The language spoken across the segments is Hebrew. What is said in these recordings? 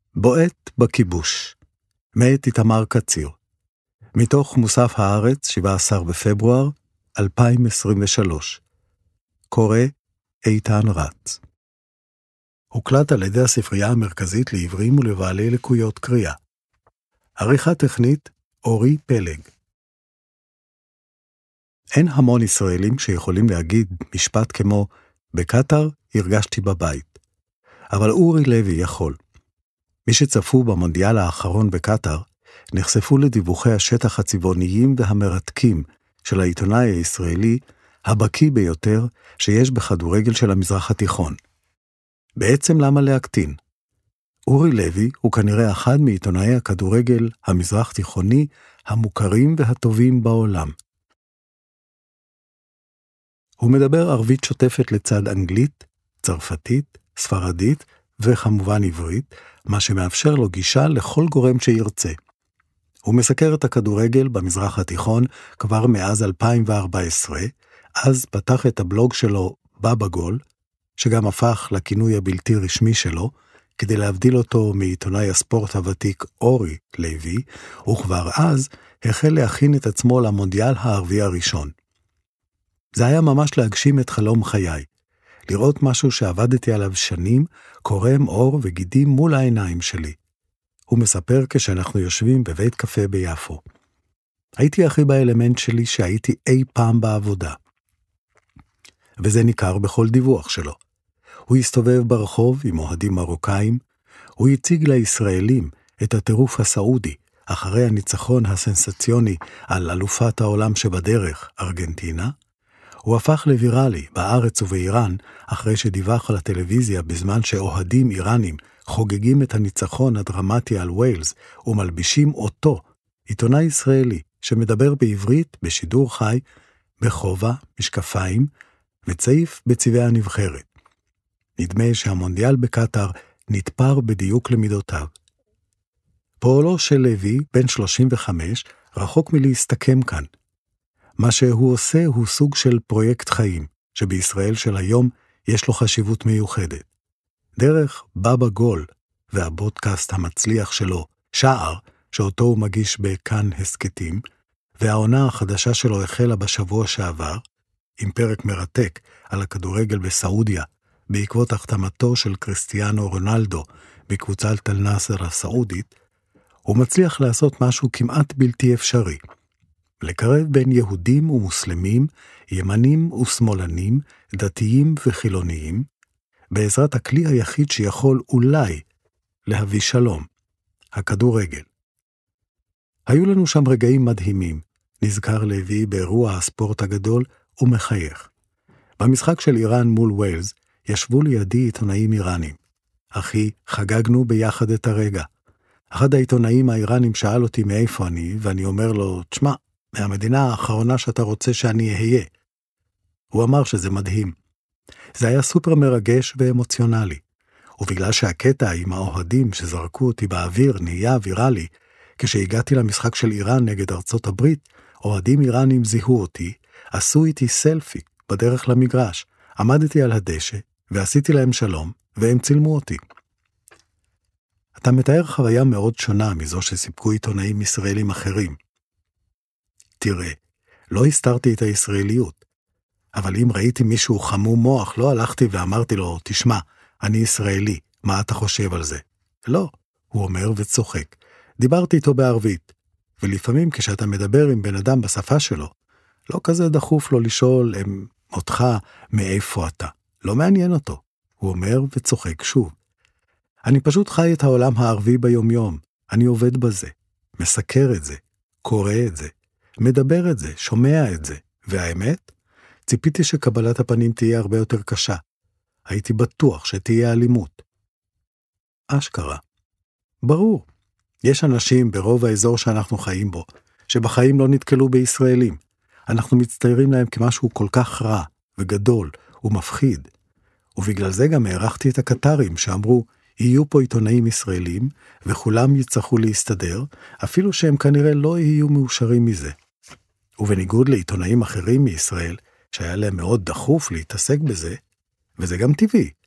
בועט בכיבוש, מאת איתמר קציר, מתוך מוסף הארץ, 17 בפברואר 2023. קורא איתן רץ. הוקלט על ידי הספרייה המרכזית לעברים ולבעלי לקויות קריאה. עריכה טכנית אורי פלג. אין המון ישראלים שיכולים להגיד משפט כמו בקטר הרגשתי בבית. אבל אורי לוי יכול. מי שצפו במונדיאל האחרון בקטר, נחשפו לדיווחי השטח הצבעוניים והמרתקים של העיתונאי הישראלי, הבקי ביותר שיש בכדורגל של המזרח התיכון. בעצם למה להקטין? אורי לוי הוא כנראה אחד מעיתונאי הכדורגל המזרח תיכוני המוכרים והטובים בעולם. הוא מדבר ערבית שוטפת לצד אנגלית, צרפתית, ספרדית וכמובן עברית, מה שמאפשר לו גישה לכל גורם שירצה. הוא מסקר את הכדורגל במזרח התיכון כבר מאז 2014, אז פתח את הבלוג שלו בבא גול, שגם הפך לכינוי הבלתי רשמי שלו, כדי להבדיל אותו מעיתונאי הספורט הוותיק אורי לוי, וכבר אז החל להכין את עצמו למונדיאל הערבי הראשון. זה היה ממש להגשים את חלום חיי, לראות משהו שעבדתי עליו שנים, קורם עור וגידים מול העיניים שלי. הוא מספר כשאנחנו יושבים בבית קפה ביפו. הייתי הכי באלמנט שלי שהייתי אי פעם בעבודה. וזה ניכר בכל דיווח שלו. הוא הסתובב ברחוב עם אוהדים מרוקאים, הוא הציג לישראלים את הטירוף הסעודי, אחרי הניצחון הסנסציוני על אלופת העולם שבדרך, ארגנטינה, הוא הפך לוויראלי בארץ ובאיראן, אחרי שדיווח על הטלוויזיה בזמן שאוהדים איראנים חוגגים את הניצחון הדרמטי על ווילס, ומלבישים אותו, עיתונאי ישראלי, שמדבר בעברית בשידור חי, בחובה, משקפיים, וצעיף בצבעי הנבחרת. נדמה שהמונדיאל בקטר נתפר בדיוק למידותיו. פועלו של לוי, בן 35, רחוק מלהסתכם כאן. מה שהוא עושה הוא סוג של פרויקט חיים, שבישראל של היום יש לו חשיבות מיוחדת. דרך בבא גול והפודקאסט המצליח שלו, שער, שאותו הוא מגיש בכאן הסקטים, והעונה החדשה שלו החלה בשבוע שעבר, עם פרק מרתק על הכדורגל בסעודיה, בעקבות החתמתו של קריסטיאנו רונלדו בקבוצת אל-נאסר הסעודית, הוא מצליח לעשות משהו כמעט בלתי אפשרי. לקרב בין יהודים ומוסלמים, ימנים ושמאלנים, דתיים וחילוניים, בעזרת הכלי היחיד שיכול אולי להביא שלום, הכדורגל. היו לנו שם רגעים מדהימים, נזכר לוי באירוע הספורט הגדול ומחייך. במשחק של איראן מול ווילס, ישבו לידי עיתונאים איראנים. אחי, חגגנו ביחד את הרגע. אחד העיתונאים האיראנים שאל אותי מאיפה אני, ואני אומר לו, תשמע, מהמדינה האחרונה שאתה רוצה שאני אהיה. הוא אמר שזה מדהים. זה היה סופר מרגש ואמוציונלי. ובגלל שהקטע עם האוהדים שזרקו אותי באוויר נהיה ויראלי, כשהגעתי למשחק של איראן נגד ארצות הברית, אוהדים איראנים זיהו אותי, עשו איתי סלפי בדרך למגרש, עמדתי על הדשא ועשיתי להם שלום, והם צילמו אותי. אתה מתאר חוויה מאוד שונה מזו שסיפקו עיתונאים ישראלים אחרים. תראה, לא הסתרתי את הישראליות, אבל אם ראיתי מישהו חמום מוח, לא הלכתי ואמרתי לו, תשמע, אני ישראלי, מה אתה חושב על זה? לא, הוא אומר וצוחק. דיברתי איתו בערבית, ולפעמים כשאתה מדבר עם בן אדם בשפה שלו, לא כזה דחוף לו לשאול אותך מאיפה אתה. לא מעניין אותו, הוא אומר וצוחק שוב. אני פשוט חי את העולם הערבי ביומיום, אני עובד בזה, מסקר את זה, קורא את זה, מדבר את זה, שומע את זה, והאמת, ציפיתי שקבלת הפנים תהיה הרבה יותר קשה. הייתי בטוח שתהיה אלימות. אשכרה. ברור, יש אנשים ברוב האזור שאנחנו חיים בו, שבחיים לא נתקלו בישראלים. אנחנו מצטיירים להם כמשהו כל כך רע וגדול ומפחיד. ובגלל זה גם הערכתי את הקטרים שאמרו, יהיו פה עיתונאים ישראלים, וכולם יצטרכו להסתדר, אפילו שהם כנראה לא יהיו מאושרים מזה. ובניגוד לעיתונאים אחרים מישראל, שהיה להם מאוד דחוף להתעסק בזה, וזה גם טבעי,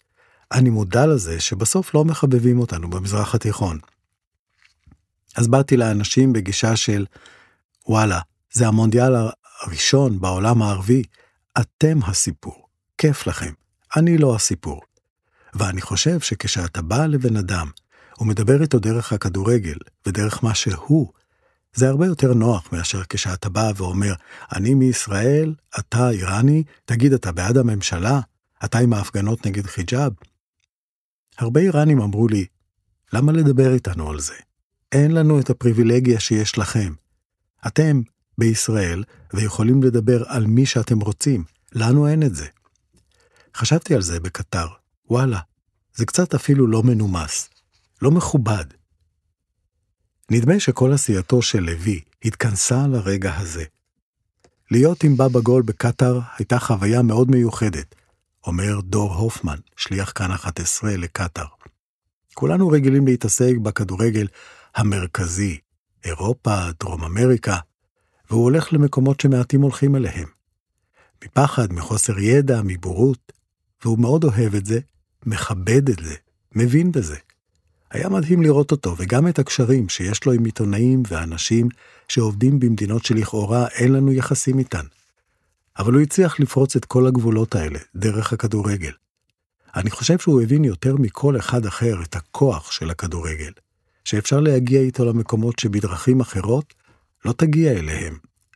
אני מודע לזה שבסוף לא מחבבים אותנו במזרח התיכון. אז באתי לאנשים בגישה של, וואלה, זה המונדיאל הראשון בעולם הערבי, אתם הסיפור, כיף לכם, אני לא הסיפור. ואני חושב שכשאתה בא לבן אדם, ומדבר איתו דרך הכדורגל, ודרך מה שהוא, זה הרבה יותר נוח מאשר כשאתה בא ואומר, אני מישראל, אתה איראני, תגיד, אתה בעד הממשלה? אתה עם ההפגנות נגד חיג'אב? הרבה איראנים אמרו לי, למה לדבר איתנו על זה? אין לנו את הפריבילגיה שיש לכם. אתם בישראל ויכולים לדבר על מי שאתם רוצים, לנו אין את זה. חשבתי על זה בקטר, וואלה, זה קצת אפילו לא מנומס, לא מכובד. נדמה שכל עשייתו של לוי התכנסה לרגע הזה. להיות עם בבא גול בקטר הייתה חוויה מאוד מיוחדת, אומר דור הופמן, שליח כאן 11 לקטר. כולנו רגילים להתעסק בכדורגל המרכזי, אירופה, דרום אמריקה, והוא הולך למקומות שמעטים הולכים אליהם. מפחד, מחוסר ידע, מבורות, והוא מאוד אוהב את זה, מכבד את זה, מבין בזה. היה מדהים לראות אותו, וגם את הקשרים שיש לו עם עיתונאים ואנשים שעובדים במדינות שלכאורה אין לנו יחסים איתן. אבל הוא הצליח לפרוץ את כל הגבולות האלה, דרך הכדורגל. אני חושב שהוא הבין יותר מכל אחד אחר את הכוח של הכדורגל, שאפשר להגיע איתו למקומות שבדרכים אחרות לא תגיע אליהם.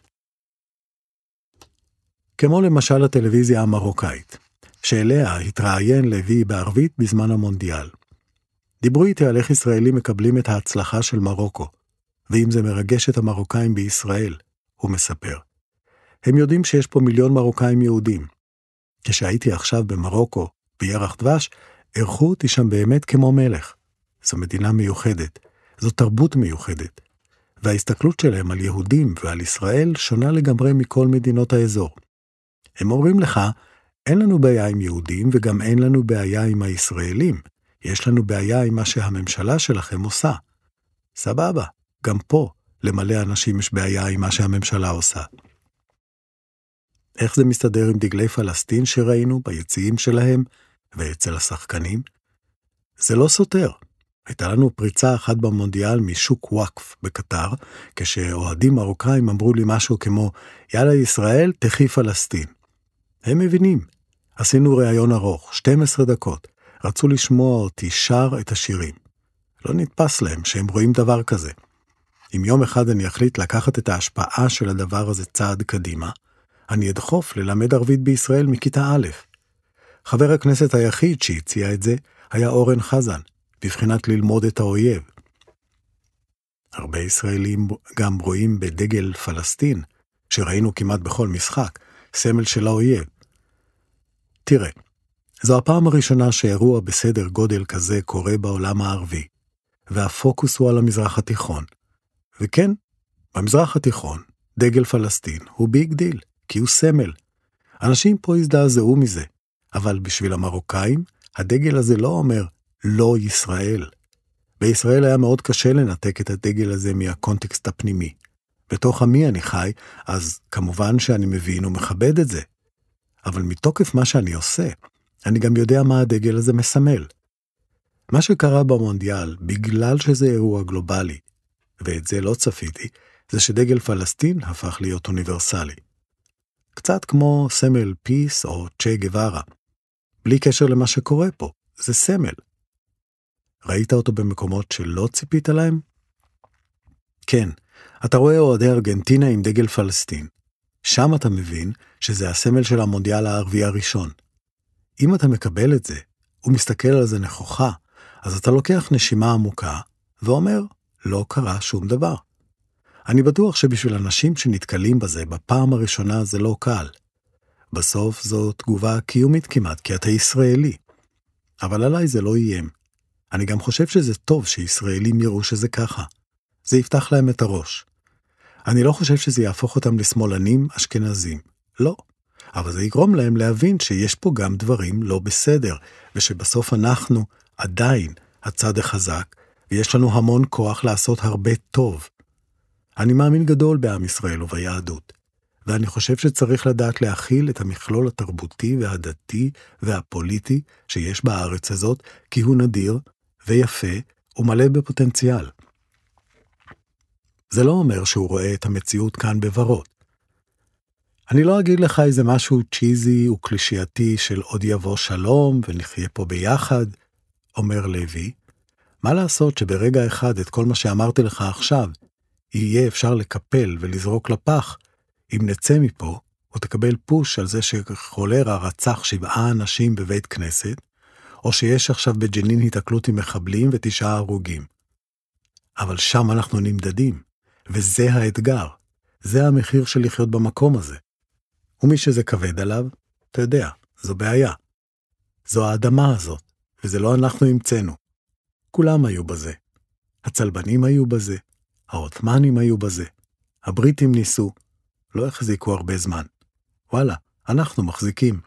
כמו למשל הטלוויזיה המרוקאית, שאליה התראיין לוי בערבית בזמן המונדיאל. דיברו איתי על איך ישראלים מקבלים את ההצלחה של מרוקו, ואם זה מרגש את המרוקאים בישראל, הוא מספר. הם יודעים שיש פה מיליון מרוקאים יהודים. כשהייתי עכשיו במרוקו, בירח דבש, ערכו אותי שם באמת כמו מלך. זו מדינה מיוחדת, זו תרבות מיוחדת, וההסתכלות שלהם על יהודים ועל ישראל שונה לגמרי מכל מדינות האזור. הם אומרים לך, אין לנו בעיה עם יהודים וגם אין לנו בעיה עם הישראלים, יש לנו בעיה עם מה שהממשלה שלכם עושה. סבבה, גם פה למלא אנשים יש בעיה עם מה שהממשלה עושה. איך זה מסתדר עם דגלי פלסטין שראינו ביציעים שלהם ואצל השחקנים? זה לא סותר. הייתה לנו פריצה אחת במונדיאל משוק וואקף בקטר, כשאוהדים מרוקאים אמרו לי משהו כמו, יאללה ישראל, תחי פלסטין. הם מבינים. עשינו ראיון ארוך, 12 דקות. רצו לשמוע אותי שר את השירים. לא נתפס להם שהם רואים דבר כזה. אם יום אחד אני אחליט לקחת את ההשפעה של הדבר הזה צעד קדימה, אני אדחוף ללמד ערבית בישראל מכיתה א'. חבר הכנסת היחיד שהציע את זה היה אורן חזן, בבחינת ללמוד את האויב. הרבה ישראלים גם רואים בדגל פלסטין, שראינו כמעט בכל משחק, סמל של האויב. תראה, זו הפעם הראשונה שאירוע בסדר גודל כזה קורה בעולם הערבי, והפוקוס הוא על המזרח התיכון. וכן, במזרח התיכון, דגל פלסטין הוא ביג דיל, כי הוא סמל. אנשים פה הזדעזעו מזה, אבל בשביל המרוקאים, הדגל הזה לא אומר לא ישראל. בישראל היה מאוד קשה לנתק את הדגל הזה מהקונטקסט הפנימי. בתוך עמי אני חי, אז כמובן שאני מבין ומכבד את זה. אבל מתוקף מה שאני עושה, אני גם יודע מה הדגל הזה מסמל. מה שקרה במונדיאל, בגלל שזה אירוע גלובלי, ואת זה לא צפיתי, זה שדגל פלסטין הפך להיות אוניברסלי. קצת כמו סמל פיס או צ'ה גווארה. בלי קשר למה שקורה פה, זה סמל. ראית אותו במקומות שלא ציפית להם? כן, אתה רואה אוהדי ארגנטינה עם דגל פלסטין. שם אתה מבין שזה הסמל של המונדיאל הערבי הראשון. אם אתה מקבל את זה, ומסתכל על זה נכוחה, אז אתה לוקח נשימה עמוקה, ואומר, לא קרה שום דבר. אני בטוח שבשביל אנשים שנתקלים בזה בפעם הראשונה זה לא קל. בסוף זו תגובה קיומית כמעט, כי אתה ישראלי. אבל עליי זה לא איים. אני גם חושב שזה טוב שישראלים יראו שזה ככה. זה יפתח להם את הראש. אני לא חושב שזה יהפוך אותם לשמאלנים אשכנזים. לא. אבל זה יגרום להם להבין שיש פה גם דברים לא בסדר, ושבסוף אנחנו עדיין הצד החזק, ויש לנו המון כוח לעשות הרבה טוב. אני מאמין גדול בעם ישראל וביהדות, ואני חושב שצריך לדעת להכיל את המכלול התרבותי והדתי והפוליטי שיש בארץ הזאת, כי הוא נדיר ויפה ומלא בפוטנציאל. זה לא אומר שהוא רואה את המציאות כאן בורות. אני לא אגיד לך איזה משהו צ'יזי וקלישייתי של עוד יבוא שלום ונחיה פה ביחד, אומר לוי. מה לעשות שברגע אחד את כל מה שאמרתי לך עכשיו, יהיה אפשר לקפל ולזרוק לפח, אם נצא מפה ותקבל פוש על זה שחולרה רצח 7 אנשים בבית כנסת, או שיש עכשיו בג'נין התקלות עם מחבלים ו9 הרוגים. אבל שם אנחנו נמדדים, וזה האתגר. זה המחיר של לחיות במקום הזה. ומי שזה כבד עליו, אתה יודע, זו בעיה. זו האדמה הזאת, וזה לא אנחנו המצאנו. כולם היו בזה. הצלבנים היו בזה, העות'מאנים היו בזה, הבריטים ניסו, לא החזיקו הרבה זמן. וואלה, אנחנו מחזיקים.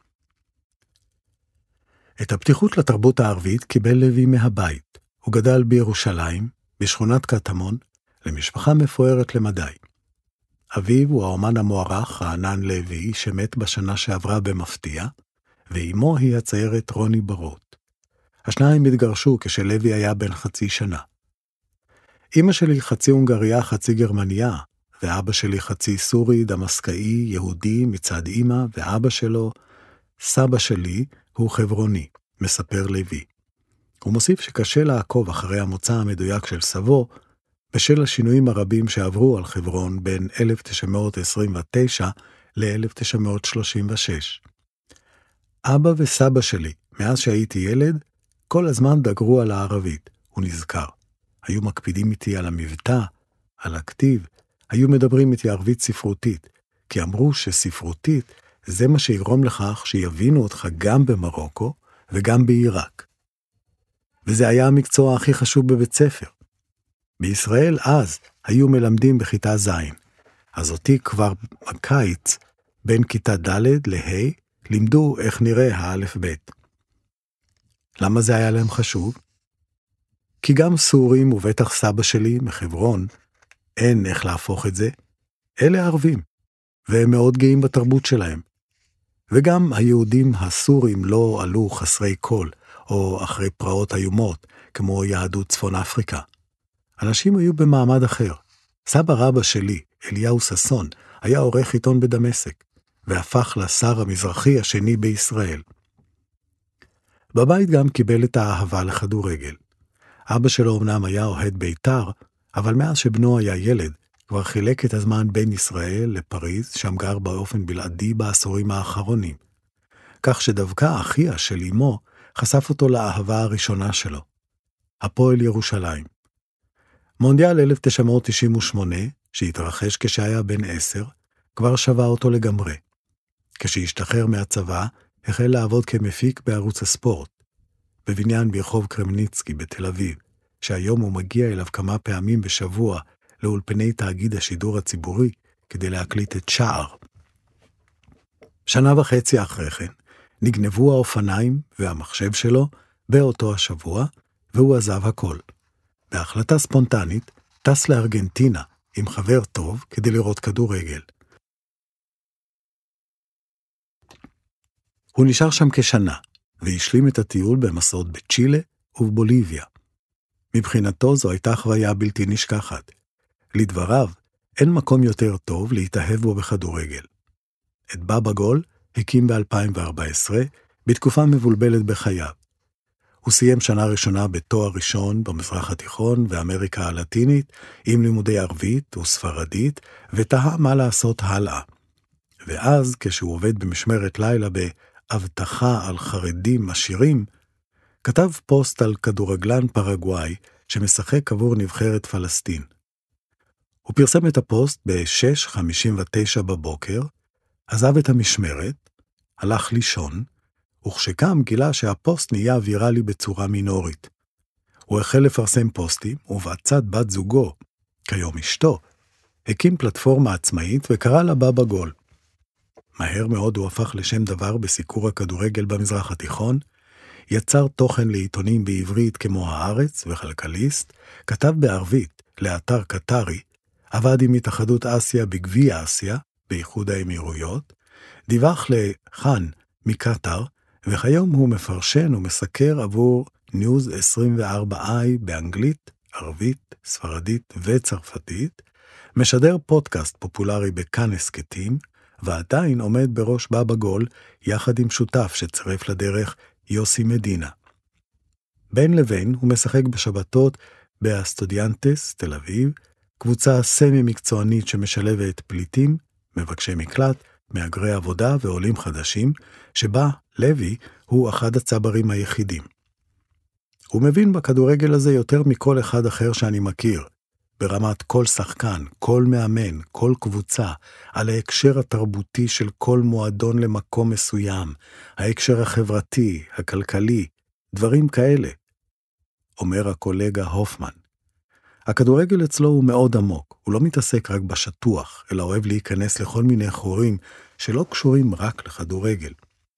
את הפתיחות לתרבות הערבית קיבל לוי מהבית. הוא גדל בירושלים, בשכונת קטמון, למשפחה מפוארת למדי. אביו הוא האומן המוערך, רענן לוי, שמת בשנה שעברה במפתיע, ואימו היא הציירת רוני ברות. השניים התגרשו כשלוי היה בן 0.5 שנה. אמא שלי חצי הונגריה, חצי גרמניה, ואבא שלי חצי סורי, דמסקאי, יהודי מצד אמא, ואבא שלו, סבא שלי, הוא חברוני, מספר לוי. הוא מוסיף שקשה לעקוב אחרי המוצא המדויק של סבו, בשל השינויים הרבים שעברו על חברון בין 1929 ל-1936. אבא וסבא שלי, מאז שהייתי ילד, כל הזמן דגרו על הערבית, הוא נזכר. היו מקפידים איתי על המבטא, על הכתיב, היו מדברים איתי ערבית ספרותית, כי אמרו שספרותית זה מה שיגרום לכך שיבינו אותך גם במרוקו וגם בעיראק. וזה היה המקצוע הכי חשוב בבית ספר. בישראל אז היו מלמדים בכיתה ז', אז אותי כבר בקיץ, בין כיתה ד' לה', לימדו איך נראה האלף בית. למה זה היה להם חשוב? כי גם סורים ובטח סבא שלי מחברון, אין איך להפוך את זה, אלה ערבים, והם מאוד גאים בתרבות שלהם. וגם היהודים הסורים לא עלו חסרי קול, או אחרי פרעות איומות, כמו יהדות צפון אפריקה. אנשים היו במעמד אחר. סבא רבא שלי, אליהו ששון, היה עורך עיתון בדמשק, והפך לשר המזרחי השני בישראל. בבית גם קיבל את האהבה לכדורגל. אבא שלו אמנם היה אוהד בית"ר, אבל מאז שבנו היה ילד, כבר חילק את הזמן בין ישראל לפריז, שם גר באופן בלעדי בעשורים האחרונים. כך שדווקא אחיה של אמו חשף אותו לאהבה הראשונה שלו, הפועל ירושלים. מונדיאל 1998, שהתרחש כשהיה בן 10, כבר שווה אותו לגמרי. כשהשתחרר מהצבא, החל לעבוד כמפיק בערוץ הספורט, בבניין ברחוב קרמניצקי בתל אביב, שהיום הוא מגיע אליו כמה פעמים בשבוע לאולפני תאגיד השידור הציבורי כדי להקליט את שער. 1.5 שנה אחרי כן, נגנבו האופניים והמחשב שלו באותו השבוע, והוא עזב הכל. בהחלטה ספונטנית, טס לארגנטינה עם חבר טוב כדי לראות כדורגל. הוא נשאר שם כשנה, והשלים את הטיול במסעות בצ'ילה ובבוליביה. מבחינתו זו הייתה חוויה בלתי נשכחת. לדבריו, אין מקום יותר טוב להתאהב בו בכדורגל. את בבא גול הקים ב-2014, בתקופה מבולבלת בחייו. הוא סיים שנה ראשונה בתואר ראשון במזרח התיכון ואמריקה הלטינית, עם לימודי ערבית וספרדית, ותהה מה לעשות הלאה. ואז, כשהוא עובד במשמרת לילה בהבטחה על חרדים עשירים, כתב פוסט על כדורגלן פרגוואי שמשחק עבור נבחרת פלסטין. הוא פרסם את הפוסט ב-6:59 בבוקר, עזב את המשמרת, הלך לישון, וכשקם גילה שהפוסט נהיה ויראלי בצורה מינורית. הוא החל לפרסם פוסטים, ובצד בת זוגו, כיום אשתו, הקים פלטפורמה עצמאית וקרא לה בבא גול. מהר מאוד הוא הפך לשם דבר בסיקור הכדורגל במזרח התיכון, יצר תוכן לעיתונים בעברית כמו הארץ וכלכליסט, כתב בערבית לאתר קטרי, עבד עם התאחדות אסיה בגביע אסיה, באיחוד האמירויות, דיווח לחאן מקטר, וכיום הוא מפרשן ומסקר עבור ניוז 24i באנגלית, ערבית, ספרדית וצרפתית, משדר פודקאסט פופולרי בכאן הסקטים, ועדיין עומד בראש בבא גול יחד עם שותף שצרף לדרך יוסי מדינה. בין לבין הוא משחק בשבתות באסטודיאנטס, תל אביב, קבוצה סמי מקצוענית שמשלבת פליטים, מבקשי מקלט, מהגרי עבודה ועולים חדשים, שבה לוי הוא אחד הצברים היחידים. הוא מבין בכדורגל הזה יותר מכל אחד אחר שאני מכיר, ברמת כל שחקן, כל מאמן, כל קבוצה, על ההקשר התרבותי של כל מועדון למקום מסוים, ההקשר החברתי, הכלכלי, דברים כאלה. אומר הקולגה הופמן. הכדורגל אצלו הוא מאוד עמוק, הוא לא מתעסק רק בשטוח, אלא אוהב להיכנס לכל מיני חורים שלא קשורים רק לכדורגל.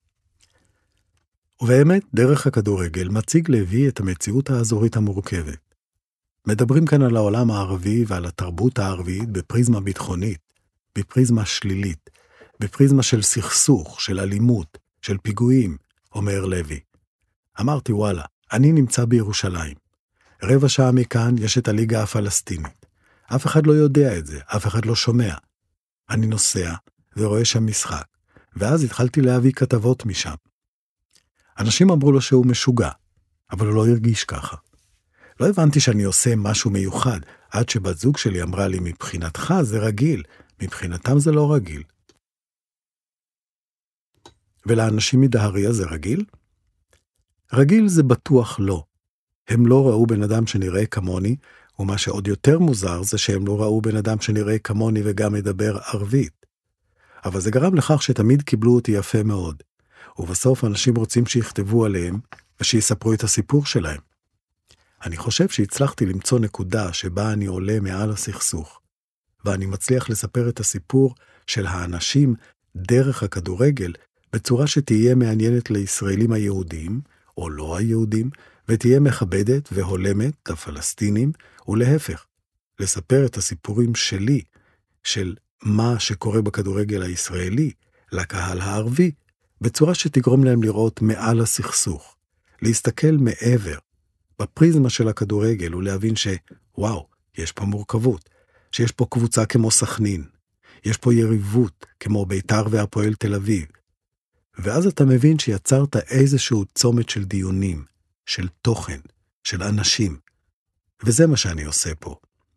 ובאמת, דרך הכדורגל מציג לוי את המציאות האזורית המורכבת. מדברים כאן על העולם הערבי ועל התרבות הערבית בפריזמה ביטחונית, בפריזמה שלילית, בפריזמה של סכסוך, של אלימות, של פיגועים, אומר לוי. אמרתי, וואלה, אני נמצא בירושלים. רבע שעה מכאן יש את הליגה הפלסטינית. אף אחד לא יודע את זה, אף אחד לא שומע. אני נוסע ורואה שם משחק, ואז התחלתי להביא כתבות משם. אנשים אמרו לו שהוא משוגע, אבל הוא לא הרגיש ככה. לא הבנתי שאני עושה משהו מיוחד, עד שבת זוג שלי אמרה לי, מבחינתך זה רגיל, מבחינתם זה לא רגיל. ולאנשים מדהריה זה רגיל? רגיל זה בטוח לא. הם לא ראו בן אדם שנראה כמוני, ומה שעוד יותר מוזר זה שהם לא ראו בן אדם שנראה כמוני וגם מדבר ערבית. אבל זה גרם לכך שתמיד קיבלו אותי יפה מאוד, ובסוף אנשים רוצים שיכתבו עליהם ושיספרו את הסיפור שלהם. אני חושב שהצלחתי למצוא נקודה שבה אני עולה מעל הסכסוך, ואני מצליח לספר את הסיפור של האנשים דרך הכדורגל בצורה שתהיה מעניינת לישראלים היהודים, או לא היהודים, ותהיה מכבדת והולמת לפלסטינים, ולהפך, לספר את הסיפורים שלי, של מה שקורה בכדורגל הישראלי, לקהל הערבי, בצורה שתגרום להם לראות מעל הסכסוך, להסתכל מעבר, בפריזמה של הכדורגל, ולהבין שוואו, יש פה מורכבות, שיש פה קבוצה כמו סכנין, יש פה יריבות כמו ביתר והפועל תל אביב, ואז אתה מבין שיצרת איזשהו צומת של דיונים, של תוכן, של אנשים, וזה מה שאני עושה פה.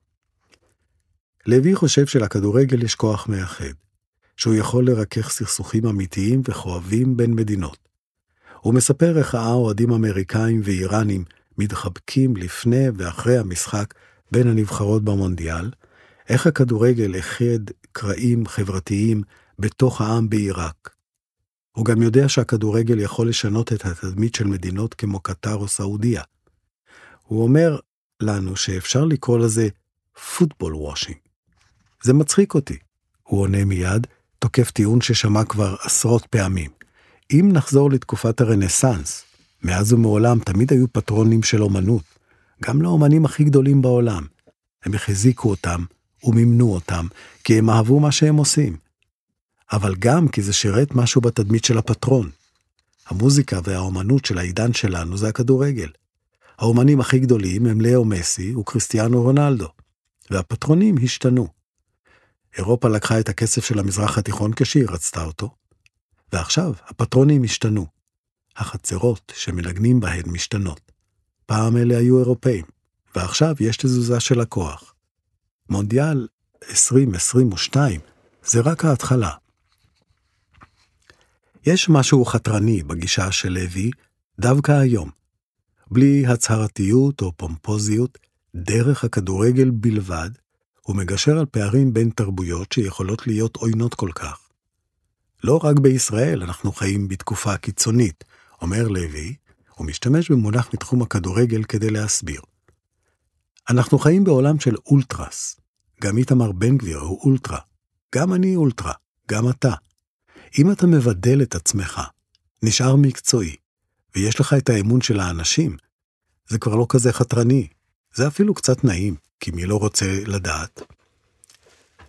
לוי חושב שלכדורגל יש כוח מאחד, שהוא יכול לרכך סכסוכים אמיתיים וכואבים בין מדינות. הוא מספר איך האוהדים אמריקאים ואיראנים מתחבקים לפני ואחרי המשחק בין הנבחרות במונדיאל, איך הכדורגל אחד קרעים חברתיים בתוך העם בעיראק. הוא גם יודע שהכדורגל יכול לשנות את התדמית של מדינות כמו קטר או סעודיה. הוא אומר לנו שאפשר לקרוא לזה פוטבול וושינג. זה מצחיק אותי. הוא עונה מיד, תוקף טיעון ששמע כבר עשרות פעמים. אם נחזור לתקופת הרנסנס, מאז ומעולם תמיד היו פטרונים של אומנות, גם לאומנים הכי גדולים בעולם. הם החזיקו אותם ומימנו אותם, כי הם אהבו מה שהם עושים. אבל גם כי זה שירת משהו בתדמית של הפטרון. המוזיקה והאומנות של העידן שלנו זה הכדורגל. האומנים הכי גדולים הם לאו מסי וקריסטיאנו רונלדו, והפטרונים השתנו. אירופה לקחה את הכסף של המזרח התיכון כשהיא רצתה אותו, ועכשיו הפטרונים השתנו. החצרות שמנגנים בהן משתנות. פעם אלה היו אירופאים, ועכשיו יש תזוזה של הכוח. מונדיאל 2022 זה רק ההתחלה. יש משהו חתרני בגישה של לוי דווקא היום. בלי הצהרתיות או פומפוזיות, דרך הכדורגל בלבד, הוא מגשר על פערים בין תרבויות שיכולות להיות עוינות כל כך. לא רק בישראל אנחנו חיים בתקופה קיצונית, אומר לוי, הוא משתמש במונח מתחום הכדורגל כדי להסביר. אנחנו חיים בעולם של אולטרס. גם איתמר בן גביר הוא אולטרה. גם אני אולטרה. גם אתה. אם אתה מבדל את עצמך, נשאר מקצועי, ויש לך את האמון של האנשים, זה כבר לא כזה חתרני. זה אפילו קצת נעים, כי מי לא רוצה לדעת.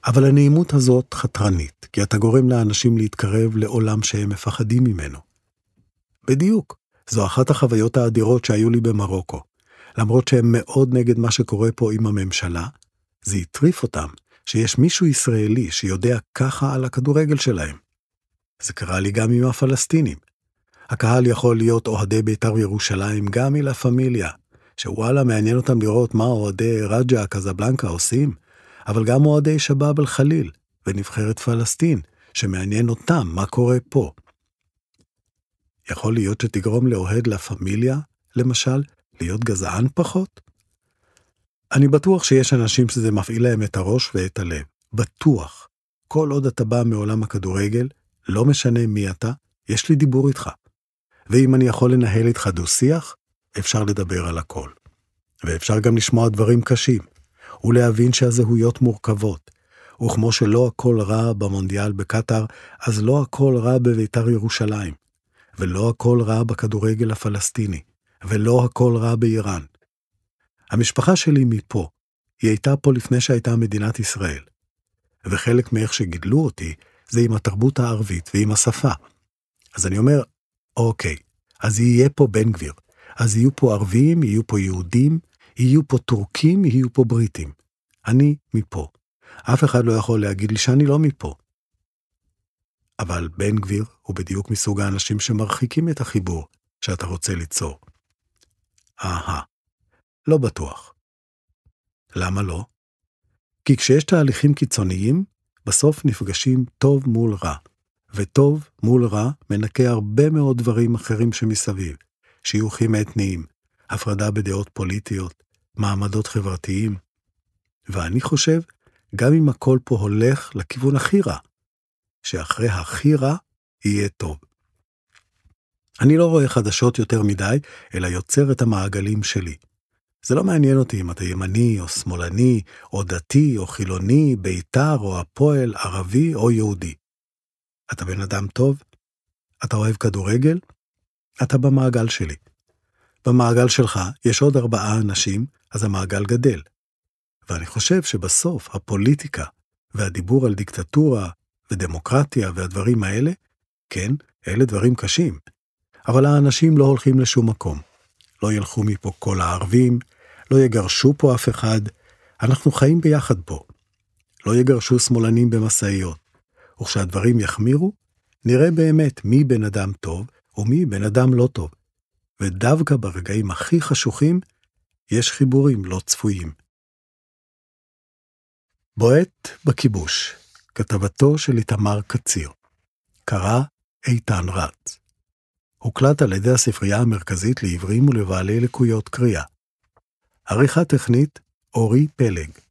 אבל הנעימות הזאת חתרנית, כי אתה גורם לאנשים להתקרב לעולם שהם מפחדים ממנו. בדיוק, זו אחת החוויות האדירות שהיו לי במרוקו. למרות שהם מאוד נגד מה שקורה פה עם הממשלה, זה יטריף אותם שיש מישהו ישראלי שיודע ככה על הכדורגל שלהם. זה קרה לי גם עם הפלסטינים. הקהל יכול להיות אוהדי בית"ר ירושלים גם מלה פמיליה, שוואלה מעניין אותם לראות מה אוהדי רג'ה קזבלנקה עושים, אבל גם אוהדי שבאב אל-חליל ונבחרת פלסטין, שמעניין אותם מה קורה פה. יכול להיות שתגרום לאוהד לה פמיליה, למשל, להיות גזען פחות? אני בטוח שיש אנשים שזה מפעיל להם את הראש ואת הלב. בטוח. כל עוד אתה בא מעולם הכדורגל, לא משנה מי אתה, יש לי דיבור איתך. ואם אני יכול לנהל איתך דו-שיח, אפשר לדבר על הכל. ואפשר גם לשמוע דברים קשים, ולהבין שהזהויות מורכבות. וכמו שלא הכל רע במונדיאל בקטר, אז לא הכל רע בבית"ר ירושלים. ולא הכל רע בכדורגל הפלסטיני. ולא הכל רע באיראן. המשפחה שלי מפה, היא הייתה פה לפני שהייתה מדינת ישראל. וחלק מאיך שגידלו אותי, זה עם התרבות הערבית ועם השפה. אז אני אומר, אוקיי, אז יהיה פה בן גביר. אז יהיו פה ערבים, יהיו פה יהודים, יהיו פה טורקים, יהיו פה בריטים. אני מפה. אף אחד לא יכול להגיד לי שאני לא מפה. אבל בן גביר הוא בדיוק מסוג האנשים שמרחיקים את החיבור שאתה רוצה ליצור. לא בטוח. למה לא? כי כשיש תהליכים קיצוניים, בסוף נפגשים טוב מול רע. וטוב מול רע מנקה הרבה מאוד דברים אחרים שמסביב. שיוכים אתניים, הפרדה בדעות פוליטיות, מעמדות חברתיים. ואני חושב, גם אם הכל פה הולך לכיוון הכי רע, שאחרי הכי רע יהיה טוב. אני לא רואה חדשות יותר מדי, אלא יוצר את המעגלים שלי. זה לא מעניין אותי אם אתה ימני או שמאלני, או דתי או חילוני, בית"ר או הפועל, ערבי או יהודי. אתה בן אדם טוב? אתה אוהב כדורגל? אתה במעגל שלי. במעגל שלך יש עוד 4 אנשים, אז המעגל גדל. ואני חושב שבסוף הפוליטיקה והדיבור על דיקטטורה ודמוקרטיה והדברים האלה, כן, אלה דברים קשים. אבל האנשים לא הולכים לשום מקום. לא ילכו מפה כל הערבים, לא יגרשו פה אף אחד, אנחנו חיים ביחד פה. לא יגרשו שמאלנים במסעיות. וכשהדברים יחמירו, נראה באמת מי בן אדם טוב ומי בן אדם לא טוב. ודווקא ברגעים הכי חשוכים, יש חיבורים לא צפויים. בועט בכיבוש, כתבתו של איתמר קציר. קרא איתן רץ. הוקלט על ידי הספרייה המרכזית לעברים ולבעלי לקויות קריאה. עריכה טכנית, אורי פלג.